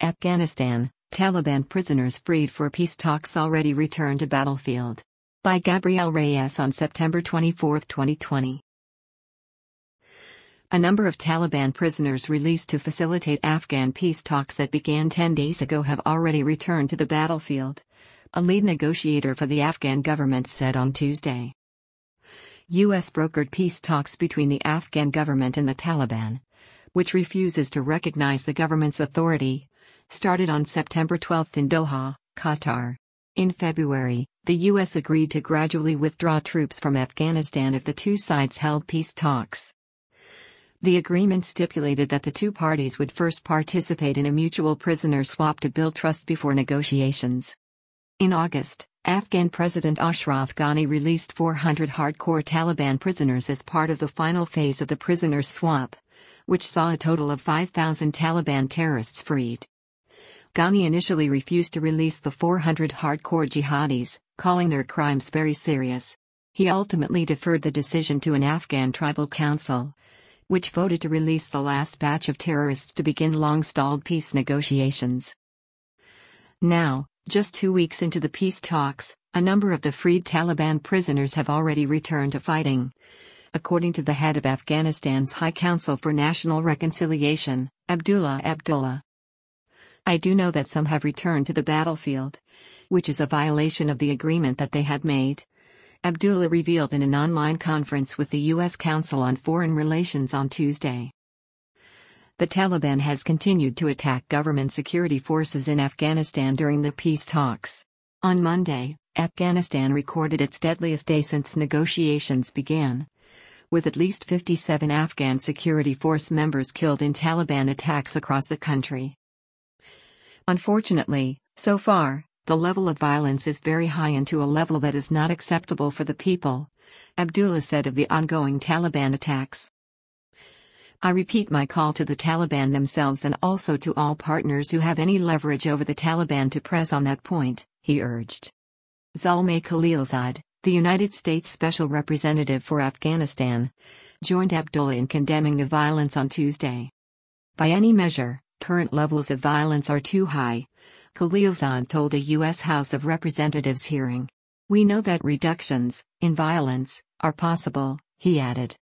Afghanistan, Taliban prisoners freed for peace talks already return to battlefield. By Gabriel Reyes on September 24, 2020. A number of Taliban prisoners released to facilitate Afghan peace talks that began 10 days ago have already returned to the battlefield, a lead negotiator for the Afghan government said on Tuesday. U.S.-brokered peace talks between the Afghan government and the Taliban, which refuses to recognize the government's authority, started on September 12 in Doha, Qatar. In February, the U.S. agreed to gradually withdraw troops from Afghanistan if the two sides held peace talks. The agreement stipulated that the two parties would first participate in a mutual prisoner swap to build trust before negotiations. In August, Afghan President Ashraf Ghani released 400 hardcore Taliban prisoners as part of the final phase of the prisoners swap, which saw a total of 5,000 Taliban terrorists freed. Ghani initially refused to release the 400 hardcore jihadis, calling their crimes very serious. He ultimately deferred the decision to an Afghan tribal council, which voted to release the last batch of terrorists to begin long-stalled peace negotiations. Now, just 2 weeks into the peace talks, a number of the freed Taliban prisoners have already returned to fighting, according to the head of Afghanistan's High Council for National Reconciliation, Abdullah Abdullah. I do know that some have returned to the battlefield, which is a violation of the agreement that they had made, Abdullah revealed in an online conference with the U.S. Council on Foreign Relations on Tuesday. The Taliban has continued to attack government security forces in Afghanistan during the peace talks. On Monday, Afghanistan recorded its deadliest day since negotiations began, with at least 57 Afghan security force members killed in Taliban attacks across the country. Unfortunately, so far, the level of violence is very high and to a level that is not acceptable for the people, Abdullah said of the ongoing Taliban attacks. I repeat my call to the Taliban themselves and also to all partners who have any leverage over the Taliban to press on that point, he urged. Zalmay Khalilzad, the United States Special Representative for Afghanistan, joined Abdullah in condemning the violence on Tuesday. By any measure, current levels of violence are too high, Khalilzad told a U.S. House of Representatives hearing. We know that reductions in violence are possible, he added.